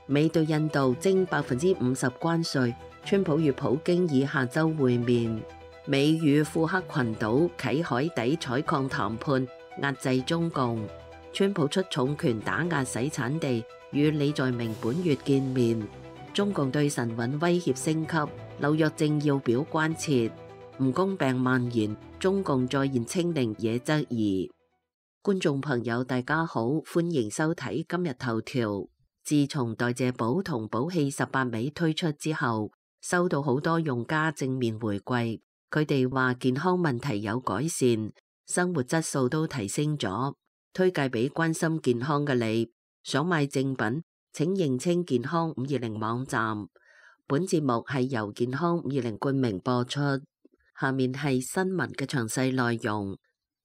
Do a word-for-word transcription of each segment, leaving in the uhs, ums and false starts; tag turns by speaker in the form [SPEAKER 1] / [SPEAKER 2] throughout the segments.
[SPEAKER 1] 美對印度徵百分之五十關稅，川普與普京以下週會面。美與庫克群島啟海底採礦談判，壓制中共。川普出重拳打壓洗產地，與李在明本月見面。中共對神韻威脅升級，紐約政要表關切。吳公病蔓延，中共再現清零惹質疑。觀眾朋友大家好，歡迎收睇今日頭條。自從代謝寶同寶氣十八味推出之後，收到好多用家正面回饋，佢哋話健康問題有改善，生活質素都提升咗，推介俾關心健康嘅你。想買正品，請認清健康五二零網站。本節目係由健康五二零冠名播出。下面係新聞嘅詳細內容。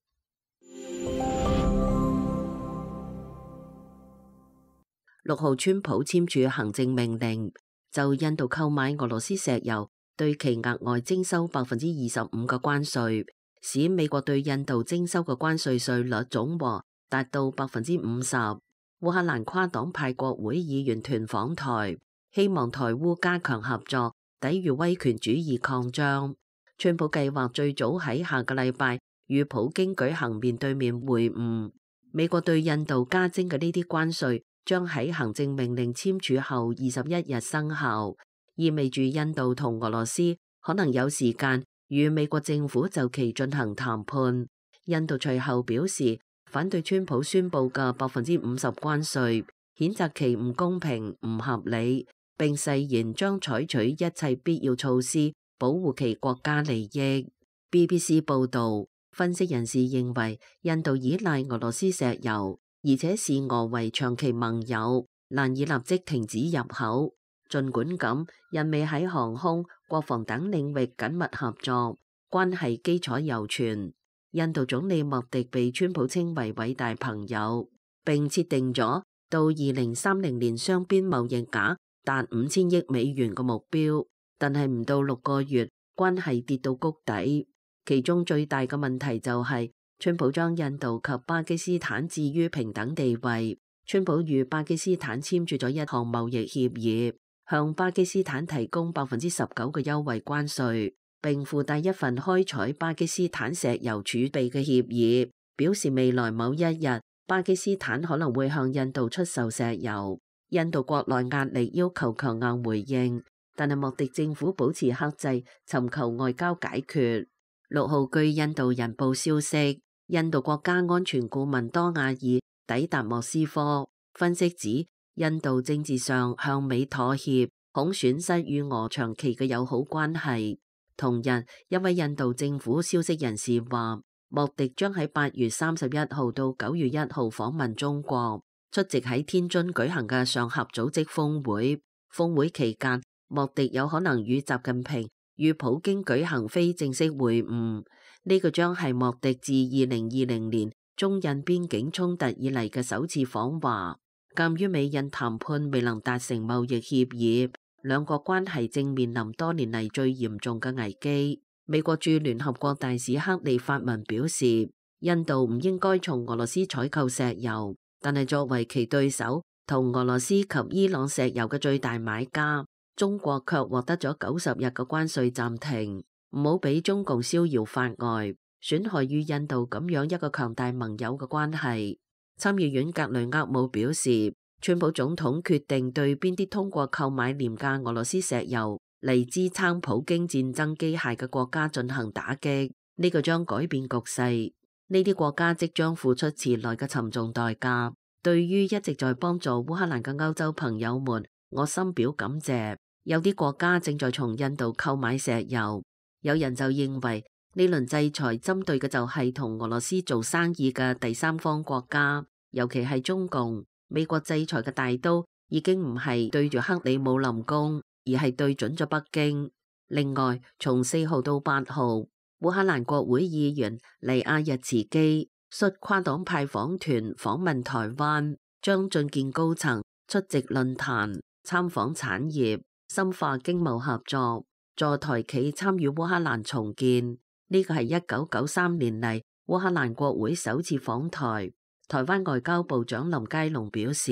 [SPEAKER 1] 六號，川普簽署行政命令，就印度購買俄羅斯石油，對其額外徵收百分之二十五嘅關稅，使美國對印度徵收嘅關稅稅率總和達到百分之五十。烏克蘭跨黨派國會議員團訪台，希望台烏加強合作，抵禦威權主義擴張。川普計劃最早喺下個禮拜與普京舉行面對面會晤。美國對印度加徵嘅呢啲關稅將喺行政命令簽署後二十一日生效，意味住印度同俄羅斯可能有時間與美國政府就其進行談判。印度隨後表示反對川普宣布嘅百分之五十關稅，譴責其唔公平、唔合理，並誓言將採取一切必要措施保護其國家利益。B B C 報導，分析人士認為印度依賴俄羅斯石油，而且視俄為長期盟友，難以立即停止入口。儘管咁，印美喺航空、國防等領域緊密合作，關係基礎猶存。印度總理莫迪被川普稱為偉大朋友，並設定咗到二零三零年雙邊貿易額達五千億美元嘅目標。但係唔到六個月，關係跌到谷底。其中最大嘅問題就係、是、川普將印度及巴基斯坦置於平等地位。川普與巴基斯坦簽署咗一項貿易協議，向巴基斯坦提供百分之十九嘅優惠關稅，並附帶一份開採巴基斯坦石油儲備嘅協議，表示未來某一日巴基斯坦可能會向印度出售石油。印度國內壓力要求強硬回應，但係莫迪政府保持克制，尋求外交解決。六號，據印度人報消息，印度國家安全顧問多亞爾抵達莫斯科。分析指，印度政治上向美妥協，恐損失與俄長期嘅友好關係。同日，一位印度政府消息人士話，莫迪將喺八月三十一號到九月一號訪問中國，出席喺天津舉行嘅上合組織峰會。峰會期間，莫迪有可能與習近平與普京舉行非正式會晤，呢個將係莫迪自二零二零年中印邊境衝突以嚟嘅首次訪華。鑑於美印談判未能達成貿易協議，兩國關係正面臨多年嚟最嚴重嘅危機。美國駐聯合國大使克利發文表示，印度唔應該從俄羅斯採購石油，但係作為其對手同俄羅斯及伊朗石油嘅最大買家，中國卻獲得咗九十日嘅關稅暫停。唔好俾中共逍遙法外，損害與印度咁樣一個強大盟友嘅關係。參議院格雷厄姆表示，川普總統決定對邊啲通過購買廉價俄羅斯石油嚟支撐普京戰爭機械嘅國家進行打擊，呢個將改變局勢。呢啲國家即將付出遲來嘅沉重代價。對於一直在幫助烏克蘭嘅歐洲朋友們，我深表感謝。有啲國家正在從印度購買石油，有人就認為呢輪制裁針對嘅就係同俄羅斯做生意嘅第三方國家，尤其係中共。美國制裁嘅大刀已經唔係對住克里姆林宮，而係對準咗北京。另外，從四號到八號，烏克蘭國會議員尼亞日茨基率跨黨派訪團訪問台灣，將進見高層，出席論壇，參訪產業，深化經貿合作，助台企參與烏克蘭重建。呢個係一九九三年嚟烏克蘭國會首次訪台。台灣外交部長林佳龍表示，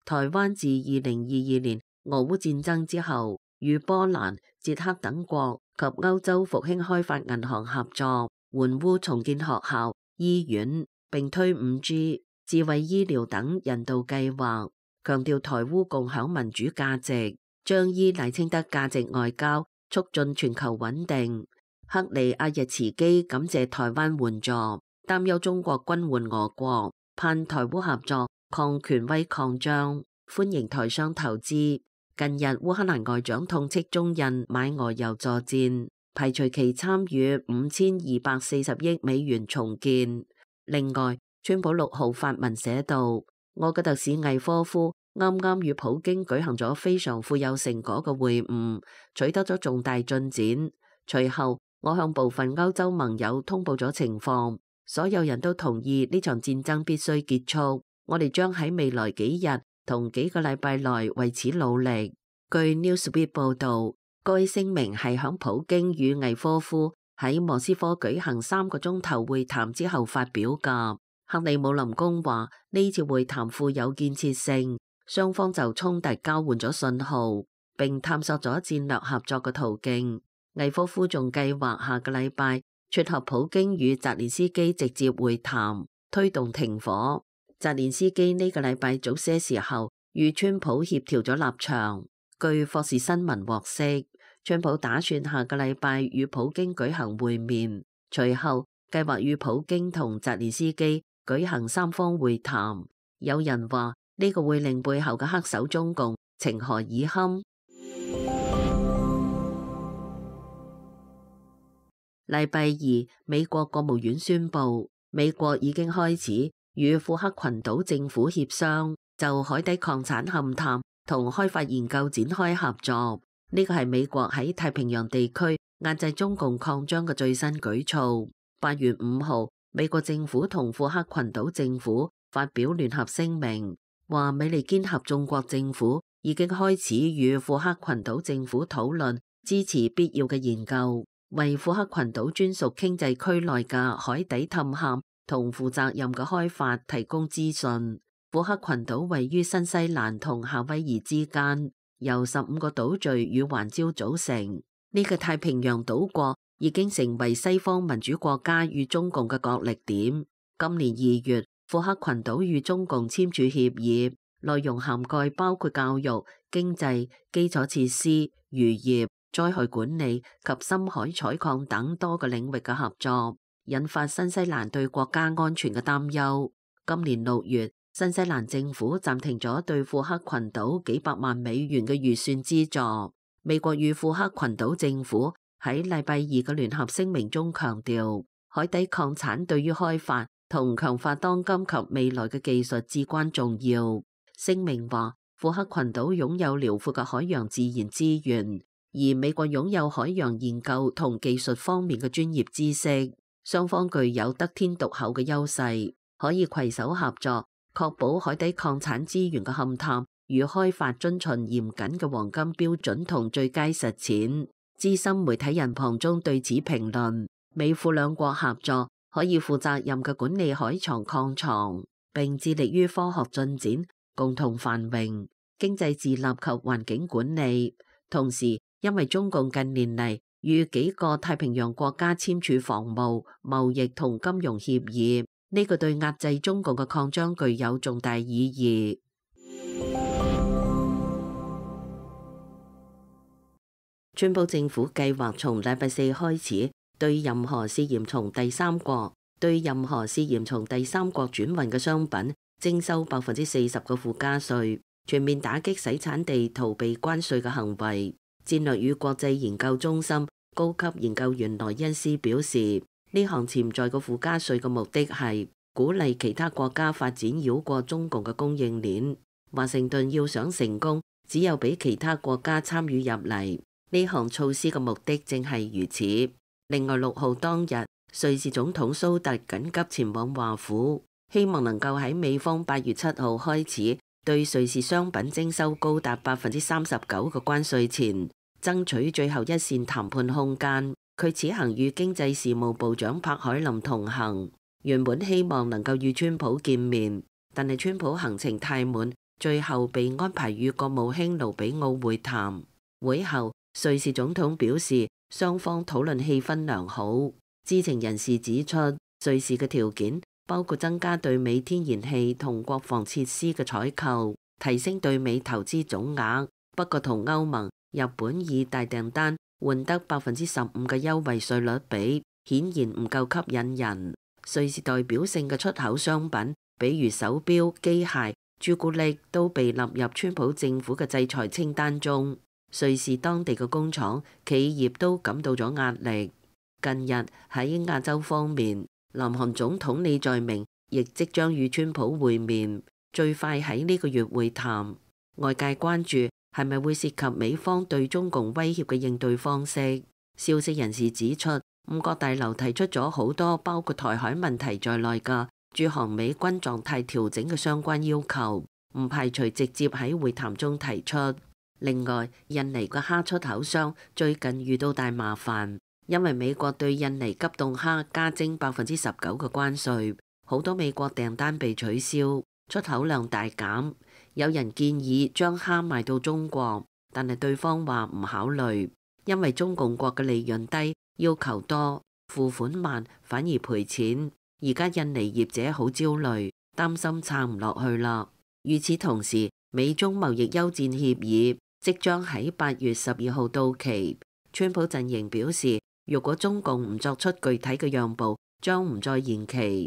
[SPEAKER 1] 台灣自二零二二年俄烏戰爭之後，與波蘭、捷克等國及歐洲復興開發銀行合作，援烏重建學校、醫院，並推五 G、智慧醫療等人道計劃，強調台烏共享民主價值，將依賴清德價值外交，促進全球穩定。克里亞日茨基感謝台灣援助，擔憂中國軍援俄國，盼台烏合作抗權威擴張，歡迎台商投資。近日烏克蘭外長痛斥中印買俄油助戰，排除其參與五千二百四十億美元重建。另外，川普六號發文寫道，我嘅特使魏科夫啱啱與普京舉行咗非常富有成果嘅會晤，取得咗重大進展。隨後，我向部分歐洲盟友通報咗情況，所有人都同意呢場戰爭必須結束。我哋將喺未來幾日同幾個禮拜內為此努力。據 Newsweek 報導，該聲明係響普京與魏科夫喺莫斯科舉行三個鐘頭會談之後發表㗎。克里姆林宮話呢次會談富有建設性，雙方就衝突交換咗信號，並探索咗戰略合作嘅途徑。魏科夫仲計劃下個禮拜撮合普京與澤連斯基直接會談，推動停火。澤連斯基呢個禮拜早些時候與川普協調咗立場。據霍士新聞獲悉，川普打算下個禮拜與普京舉行會面，隨後計劃與普京同澤連斯基舉行三方會談。有人話呢個會令背後嘅黑手中共情何以堪？禮拜二，美國國務院宣布，美國已經開始與庫克群島政府協商，就海底礦產勘探同開發研究展開合作。呢個係美國喺太平洋地區壓制中共擴張嘅最新舉措。八月五號，美國政府同庫克群島政府發表聯合聲明，話美利堅合眾國政府已經開始與庫克群島政府討論支持必要嘅研究，為庫克群島專屬經濟區內嘅海底探勘同負責任嘅開發提供資訊。庫克群島位於新西蘭同夏威夷之間，由十五個島嶼與環礁組成。呢個太平洋島國已經成為西方民主國家與中共嘅角力點。今年二月，庫克群島與中共簽署協議，內容涵蓋包括教育、經濟、基礎設施、漁業、災害管理及深海採礦等多個領域嘅合作，引發新西蘭對國家安全嘅擔憂。今年六月，新西蘭政府暫停咗對庫克群島幾百萬美元嘅預算資助。美國與庫克群島政府喺禮拜二嘅聯合聲明中強調，海底礦產對於開發同強化當今及未來嘅技術至關重要。聲明話，庫克群島擁有遼闊嘅海洋自然資源，而美國擁有海洋研究同技術方面嘅專業知識，雙方具有得天獨厚嘅優勢，可以攜手合作，確保海底礦產資源嘅勘探與開發遵循嚴謹嘅黃金標準同最佳實踐。資深媒體人龐中對此評論，美庫兩國合作可以負責任嘅管理海床礦床，並致力於科學進展、共同繁榮、經濟自立及環境管理。同時，因為中共近年嚟與幾個太平洋國家簽署防務、貿易同金融協議，呢個對壓制中共嘅擴張具有重大意義。川普政府計劃從禮拜四開始，對任何涉嫌從第三國對任何涉嫌從第三國轉運嘅商品徵收百分之四十嘅附加稅，全面打擊洗產地逃避關稅嘅行為。戰略與國際研究中心高級研究員萊恩斯表示，呢項潛在嘅附加稅嘅目的係鼓勵其他國家發展繞過中共嘅供應鏈。華盛頓要想成功，只有俾其他國家參與入嚟。呢項措施嘅目的正係如此。另外，六號當日，瑞士總統蘇特緊急前往華府，希望能夠喺美方八月七號開始對瑞士商品徵收高達百分之三十九嘅關稅前，爭取最後一線談判空間。佢此行與經濟事務部長柏海林同行，原本希望能夠與川普見面，但係川普行程太滿， 最後被安排與國務卿盧比奧會談。會後，瑞士總統表示雙方討論氣氛良好。知情人士指出，瑞士嘅條件包括增加對美天然氣同國防設施嘅採購，提升對美投資總額。不過同歐盟、日本以大訂單換得百分之十五嘅優惠稅率比，顯然唔夠吸引人。瑞士代表性嘅出口商品，比如手錶、機械、朱古力，都被納入川普政府嘅制裁清單中。瑞士當地嘅工廠、企業都感到咗壓力。近日喺亞洲方面，南韓總統李在明亦即將與川普會面，最快喺呢個月會談。外界關注係咪會涉及美方對中共威脅嘅應對方式。消息人士指出，五角大樓提出咗好多包括台海問題在內嘅駐韓美軍狀態調整嘅相關要求，唔排除直接喺會談中提出。另外，印尼嘅蝦出口商最近遇到大麻煩，因為美國對印尼急凍蝦加徵百分之十九嘅關稅，好多美國訂單被取消，出口量大減。有人建議將蝦賣到中國，但係對方話唔考慮，因為中共國嘅利潤低，要求多，付款慢，反而賠錢。而家印尼業者好焦慮，擔心撐唔落去啦。與此同時，美中貿易休戰協議即將喺八月十二號到期。川普陣營表示，如果中共唔作出具體嘅讓步，將唔再延期。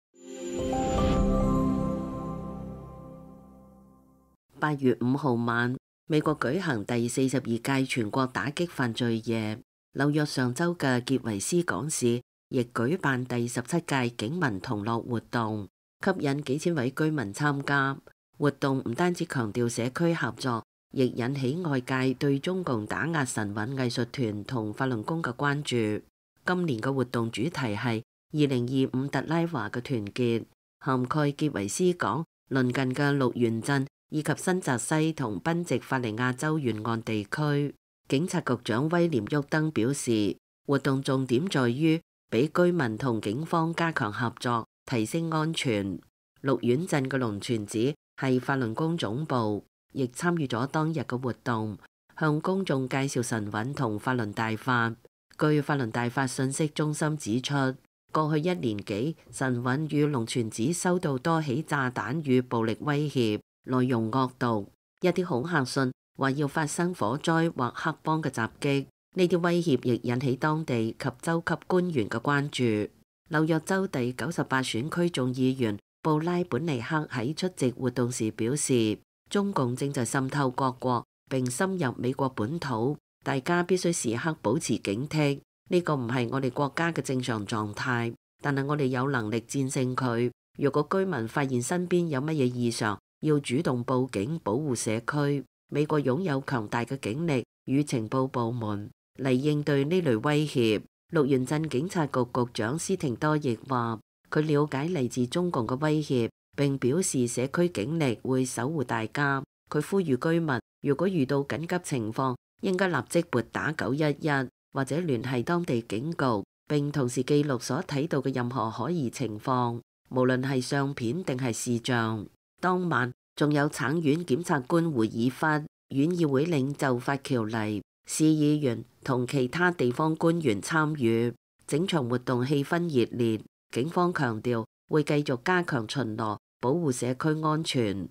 [SPEAKER 1] 八月五號晚，美國舉行第四十二屆全國打擊犯罪夜。紐約上州嘅傑維斯港市亦舉辦第十七屆警民同樂活動，吸引幾千位居民參加。活動唔單止強調社區合作，亦引起外界對中共打壓神韻藝術團同法輪功嘅關注。今年嘅活動主題係二零二五特拉華嘅團結，涵蓋傑維斯港、鄰近嘅鹿園鎮以及新澤西同賓夕法尼亞州沿岸地區。警察局長威廉沃登表示，活動重點在於俾居民同警方加強合作，提升安全。鹿園鎮嘅龍泉寺係法輪功總部，亦參與咗當日嘅活動，向公眾介紹神韻同法輪大法。據法輪大法信息中心指出，過去一年幾，神韻與龍泉寺收到多起炸彈與暴力威脅，內容惡毒，一啲恐嚇信話要發生火災或黑幫嘅襲擊。呢啲威脅亦引起當地及州級官員嘅關注。紐約州第九十八選區眾議員布拉本尼克喺出席活動時表示，中共正在滲透各國並深入美國本土，大家必須時刻保持警惕。呢個唔係我哋國家嘅正常狀態，但係我哋有能力戰勝佢。如果居民發現身邊有乜嘢異常，要主動報警保護社區。美國擁有強大嘅警力與情報部門嚟應對呢類威脅。鹿園鎮警察局局長斯廷多亦話，佢了解嚟自中共嘅威脅，並表示社區警力會守護大家。佢呼籲居民，如果遇到緊急情況，應該立即撥打九一一或者聯繫當地警局，並同時記錄所睇到嘅任何可疑情況，無論係相片定係視像。當晚仲有橙縣檢察官胡爾法、縣議會領袖法喬尼、市議員同其他地方官員參與。整場活動氣氛熱烈，警方強調會繼續加強巡邏，保護社區安全。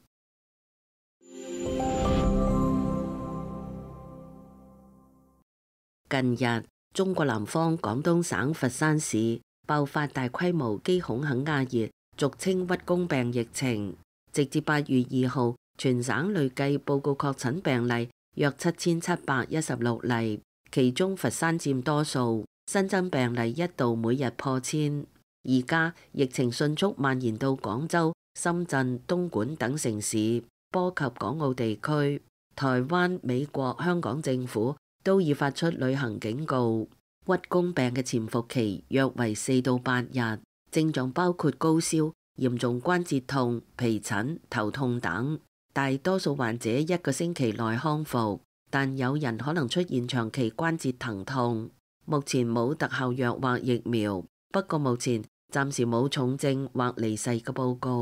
[SPEAKER 1] 近日，中國南方廣東省佛山市爆發大規模基孔肯亞熱，俗稱屈公病疫情。直至八月二號，全省累計報告確診病例約七千七百一十六例，其中佛山佔多數，新增病例一度每日破千。而家疫情迅速蔓延到廣州、深圳、東莞等城市，波及港澳地區。台灣、美國、香港政府都已發出旅行警告。屈公病嘅潛伏期約為四到八日，症狀包括高燒、嚴重關節痛、皮疹、頭痛等。大多數患者一個星期內康復，但有人可能出現長期關節疼痛。目前冇特效藥或疫苗，不過目前暫時冇重症或離世嘅報告。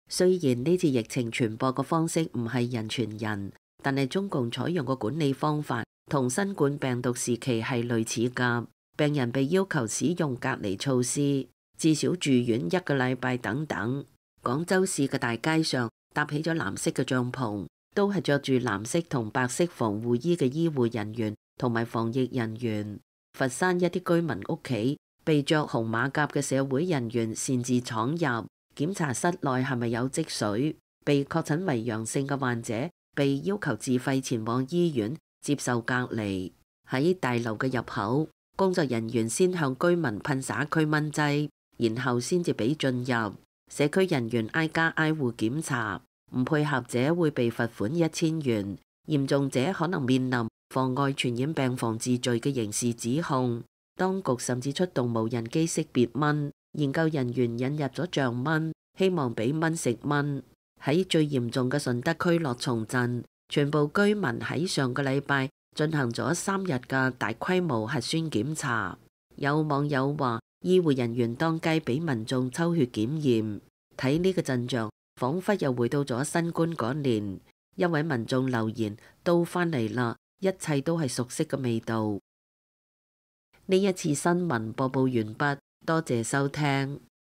[SPEAKER 1] 雖然呢次疫情傳播嘅方式唔係人傳人，但係中共採用嘅管理方法同新冠病毒時期係類似㗎。病人被要求使用隔離措施，至少住院一個禮拜等等。廣州市嘅大街上搭起咗藍色嘅帳篷，都係着住藍色同白色防護衣嘅醫護人員同埋防疫人員。佛山一啲居民屋企被着紅馬甲嘅社會人員擅自闖入，檢查室內係咪有積水。被確診為陽性嘅患者被要求自費前往醫院接受隔離。喺大樓嘅入口，工作人員先向居民噴灑驅蚊劑，然後先至俾進入。社區人員挨家挨戶檢查，唔配合者會被罰款一千元，嚴重者可能面臨妨礙傳染病防治罪嘅刑事指控。當局甚至出動無人機識別蚊，研究人員引入咗象蚊，希望俾蚊食蚊。喺最嚴重嘅順德區樂松鎮，全部居民喺上個禮拜進行咗三日嘅大規模核酸檢查。有網友話，醫護人員當街俾民眾抽血檢驗，睇呢個陣象，彷彿又回到咗新冠嗰年。一位民眾留言：都返嚟啦，一切都係熟悉嘅味道。呢一次新聞播報完畢，多謝收聽。